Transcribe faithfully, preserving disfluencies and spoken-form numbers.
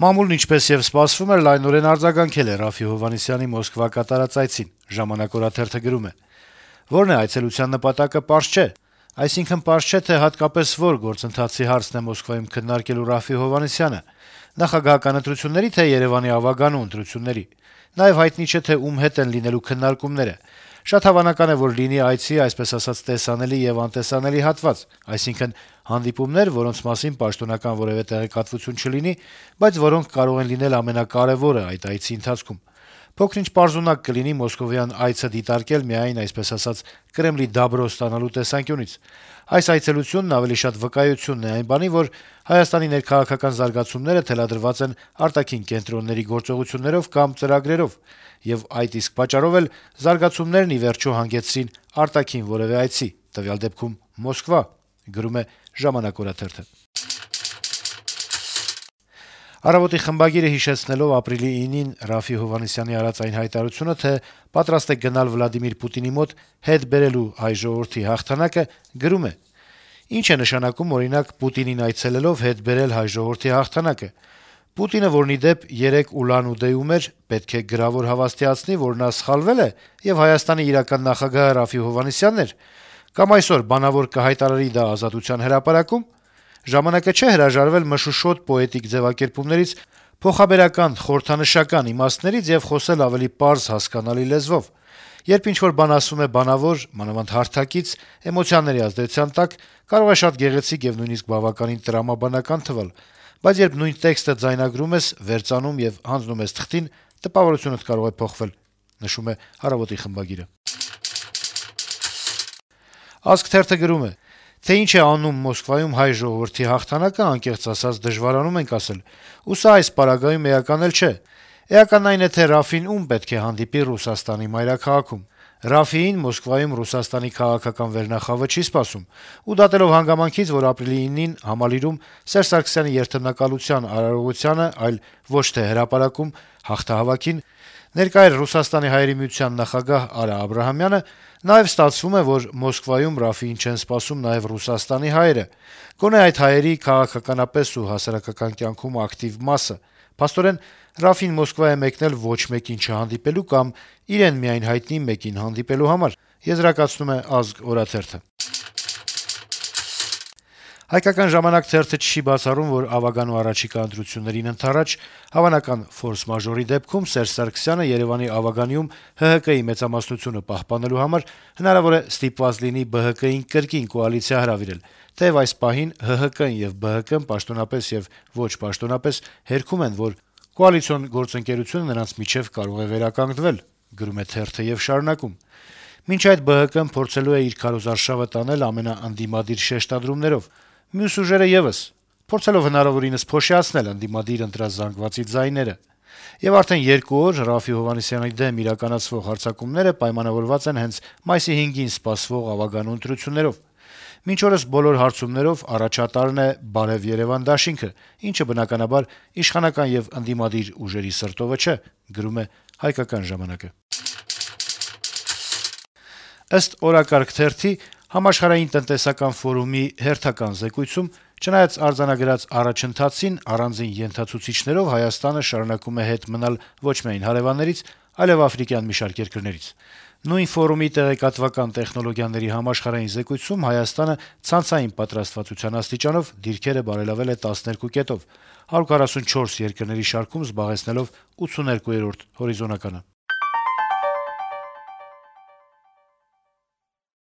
Մամուլն ինչպես եւ սպասվում էր լայնորեն արձագանքել է Ռաֆֆի Հովհաննիսյանի Մոսկվա կատարած այցին։ «Ժամանակ» օրաթերթը գրում է. - «Որն է այցելության նպատակը, պարզ չէ։ Այսինքն պարզ չէ, թե հատկապես որ գործընթացի հարցն է Մոսկվայում քննարկելու Ռաֆֆի Հովհաննիսյանը՝ նախագահական ընտրությունների, թե Երեւանի ավագանու ընտրությունների։ Նաեւ հայտնի չէ, թե ում հետ են լինելու քննարկումները։ Շատ հավանական է, որ լինի այցի, այսպես ասած, տեսանելի եւ անտեսանելի հատված, այսինքն հանդիպումներ, որոնց մասին պաշտոնական որեւէ տեղեկատվություն չլինի, բայց որոնք կարող են լինել ամենակարեւորը այդ այցի ընթացքում։ Փոքր-ինչ պարզունակ կլինի մոսկովյան այցը դիտարկել միայն, այսպես ասած, Կրեմլի դաբրո ստանալու տեսանկյունից։ Այս այցելությունն ավելի շատ վկայությունն է այն բանի, որ Հայաստանի ներքաղաքական զարգացումները թելադրված են արտաքին կենտրոնների գործողություններով կամ ծրագրերով, եւ այդ իսկ պատճառով էլ զարգացումներն ի վերջո հանգեցրին արտաքին որեւէ այցի, տվյալ դեպքում Մոսկվա»։ «Առավոտ»-ի խմբագիրը հիշեցնելով ապրիլի ինին Ռաֆֆի Հովհաննիսյանի արած այն հայտարարությունը, թե պատրաստ է գնալ Վլադիմիր Պուտինի մոտ հետ բերելու հայ ժողովրդի հաղթանակը, գրում է. - «Ինչ է նշանակում, օրինակ, Պուտինին այցելելով հետ բերել հայ ժողովրդի հաղթանակը։ Պուտինը, որն ի դեպ երեկ Ուլան-Ուդեում էր, պետք է գրավոր հավաստիացնի, որ նա սխալվել է, եւ Հայաստանի իրական նախագահը Ռաֆֆի Հովհաննիսյանն էր, կամ այսօր բանավոր կհայտարարի դա Ազատության հրապարակում։ Ժամանակը չէ հրաժարվել մշուշոտ պոետիկ ձեւակերպումներից, փոխաբերական, խորհրդանշական իմաստներից եւ խոսել ավելի պարզ, հասկանալի լեզվով։ Երբ ինչ-որ բան ասվում է բանավոր, մանավանդ հարթակից, էմոցիաների ազդեցության տակ, կարող է շատ գեղեցիկ եւ նույնիսկ բավականին տրամաբանական թվալ, բայց երբ նույն տեքստը ձայնագրում ես, վերծանում եւ հանձնում ես թղթին, տպավորությունդ կարող է փոխվել»։ «Ազգ» թերթը գրում է. - «Թե ինչ է անում Մոսկվայում հայ ժողովրդի հաղթանակը, անկեղծ ասած, դժվարանում ենք ասել, ու սա այս պարագայում էական էլ չէ։ Էականն այն է, թե Ռաֆֆին ում պետք է հանդիպի Ռուսաստանի մայրաքաղաքում։ Ռաֆֆիին Մոսկվայում Ռուսաստանի քաղաքական վերնախավը չի սպասում, ու դատելով հանգամանքից, որ ապրիլի ինին համալիրում Սերժ Սարգսյանի երդմնակալության արարողությանը, այլ ոչ թե հրապարակում հաղթահավաքին ներկա էր Ռուսաստանի Հայերի Միության նախագահ Արա Աբրահամյանը, նաեւ ստացվում է, որ Մոսկվայում Ռաֆֆիին չեն սպասում նաեւ Ռուսաստանի հայերը, գոնե այդ հայերի քաղաքականապես ու հասարակական կյանքում ակտիվ մասը։ Փաստորեն, Ռաֆֆին Մոսկվա է մեկնել ոչ մեկին չհանդիպելու կամ իրեն միայն հայտնի մեկին հանդիպելու համար», եզրակացնում է «Ազգ» օրաթերթը։ «Հայկական ժամանակ» թերթը չի բացառում, որ ավագանու առաջիկա ընտրություններին ընդառաջ հավանական ֆորս-մաժորի դեպքում Սերժ Սարգսյանը Երեւանի ավագանիում ՀՀԿ-ի մեծամասնությունը պահպանելու համար հնարավոր է ստիպված լինի ԲՀԿ-ին կրկին կոալիցիա հրավիրել, թեեւ այս պահին ՀՀԿ-ն եւ ԲՀԿ-ն պաշտոնապես եւ ոչ պաշտոնապես հերքում են, որ կոալիցիոն գործընկերությունը նրանց միջեւ կարող է վերականգնվել, գրում է թերթը եւ շարունակում. - «Մինչ այդ ԲՀԿ-ն փորձելու է իր քարոզարշավը տանել ամենաընդդիմադիր շեշտադրումներով, մյուս ուժերը եւս, փորձելով հնարավորինս փոշիացնել ընդդիմադիր ընտրազանգվածի ձայները։ Եվ արդեն երկու օր Ռաֆֆի Հովհաննիսյանի դեմ իրականացվող հարձակումները պայմանավորված են հենց մայիսի հինգին սպասվող ավագանու ընտրություններով։ Մինչ օրս բոլոր հարցումներով առաջատարն է «Բարեւ Երեւան» դաշինքը, ինչը բնականաբար իշխանական եւ ընդդիմադիր ուժերի սրտովը չէ», գրում է «Հայկական ժամանակ»-ը»։ Ըստ «Օրակարգ» թերթի, Համաշխարհային տնտեսական ֆորումի հերթական զեկույցում, չնայած արձանագրած առաջընթացին, առանձին ենթացուցիչներով Հայաստանը շարունակում է հետ մնալ ոչ միայն հարեւաններից, այլեւ աֆրիկյան մի շարք երկրներից։ Նույն ֆորումի տեղեկատվական տեխնոլոգիաների համաշխարհային զեկույցում Հայաստանը ցանցային պատրաստվածության աստիճանով դիրքերը բարելավել է տասներկու կետով, հարյուր քառասունչորս երկրների շարքում զբաղեցնելով ութսուներկուերորդ հորիզոնականը։